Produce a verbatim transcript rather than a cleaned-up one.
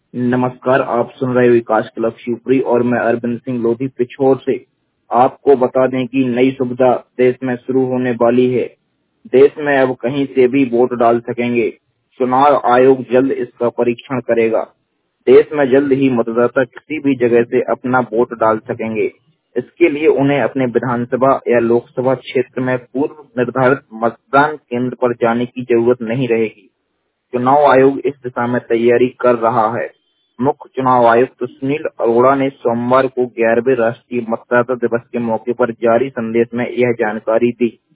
नमस्कार, आप सुन रहे हो विकास क्लब शिवपुरी और मैं अरविंद सिंह लोधी पिछोर से। आपको बता दें कि नई सुविधा देश में शुरू होने वाली है। देश में अब कहीं से भी वोट डाल सकेंगे। चुनाव आयोग जल्द इसका परीक्षण करेगा। देश में जल्द ही मतदाता किसी भी जगह से अपना वोट डाल सकेंगे। इसके लिए उन्हें अपने विधानसभा या लोकसभा क्षेत्र में पूर्व निर्धारित मतदान केंद्र पर जाने की जरूरत नहीं रहेगी। चुनाव आयोग इस दिशा में तैयारी कर रहा है। मुख्य चुनाव आयुक्त सुनील अरोड़ा ने सोमवार को ग्यारहवें राष्ट्रीय मतदाता दिवस के मौके पर जारी संदेश में यह जानकारी दी।